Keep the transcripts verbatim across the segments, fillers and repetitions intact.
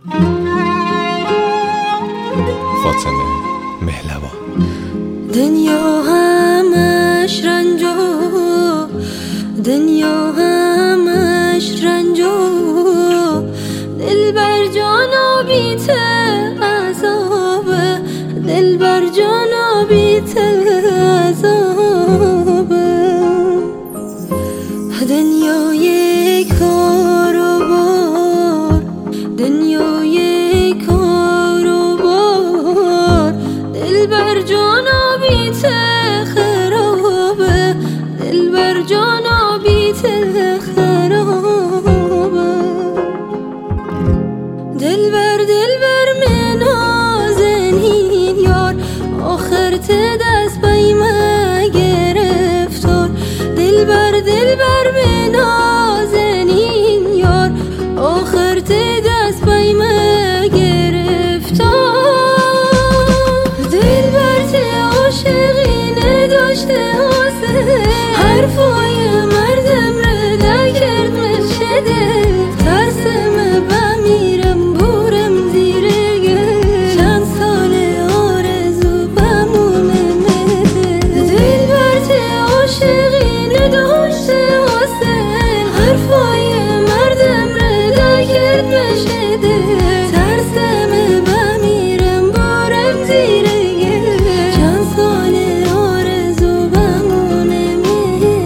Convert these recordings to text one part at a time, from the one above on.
فاطمه مهلوان. دنیا همش رنج و دنیا همش رنج و دل بر جانا بیت عذاب، دل بر جانا بیت عذاب. دنیای کار و بار، دنیای کار و بار، دل بر جانا بیت خراب، دل بر جانا بیت خراب. دل بر دل بر من نازنین یار، آخر ته دست بای من گرفتار. دل بر دل بر من نازنین یار، آخر ته دست بای من گرفتار. دل بر ته عاشقی نداشته حاصل، حرفای مردم را نکرد مشده. ترسم بمیرم بورم زیر گل، چند سال آرزو بمونه مده. دل بر ته عاشقی نداشته حاصل، حرفای مردم را نکرد مشده. ترسم بمیرم بورم زیر گل، چند سال آرزو بمونه مده.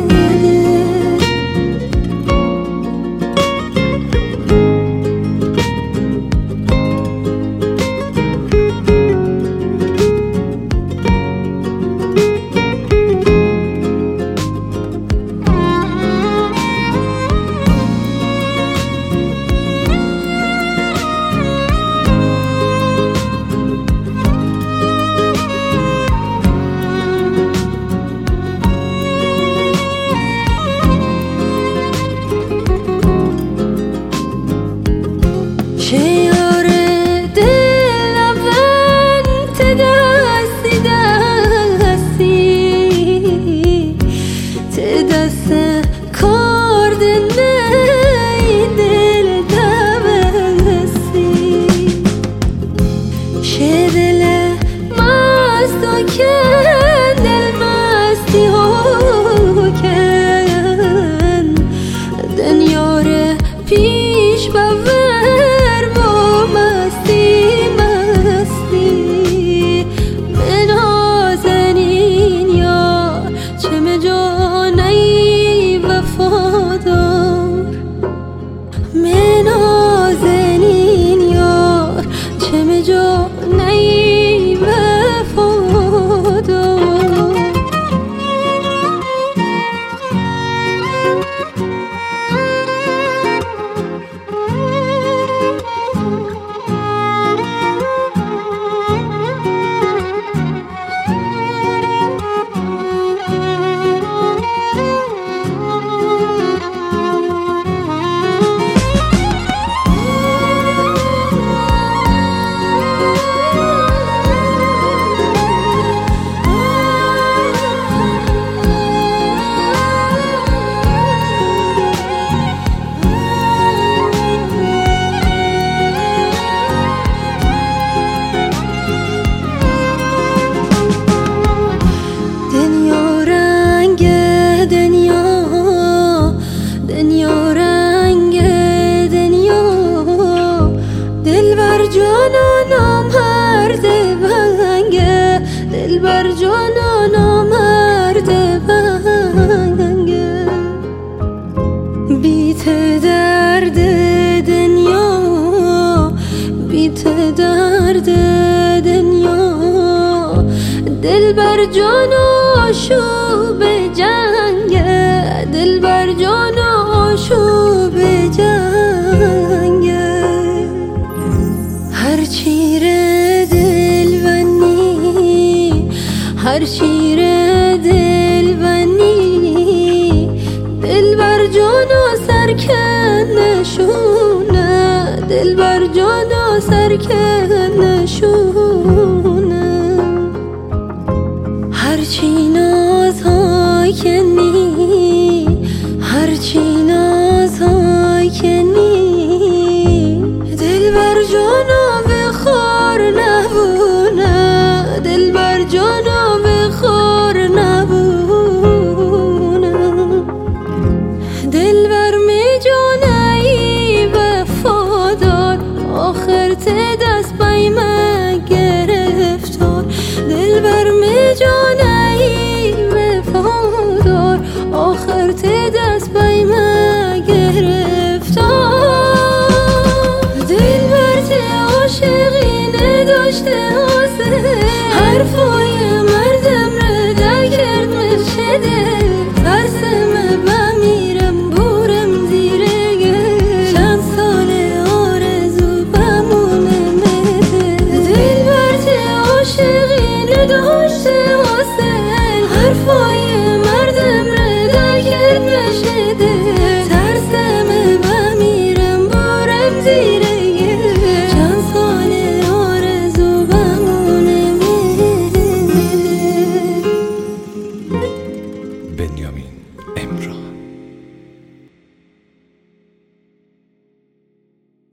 شیار دل اول ته دستی دستی، ته دست کار دنی دل دستی. شه دل مست و کن، دل مستی ها کن. دنیا را پیش ببر جو نی وفادار. دل بر جانا مرد بنگه، بیت درد دنیا، بیت درد دنیا. دل بر جانا شوب جنگه، دل بر جانا شوب جنگه. هر چیر هر شیر دل بنی، دل بر جانا سرکنشونه، دل بر جانا سرکنشونه. هر چی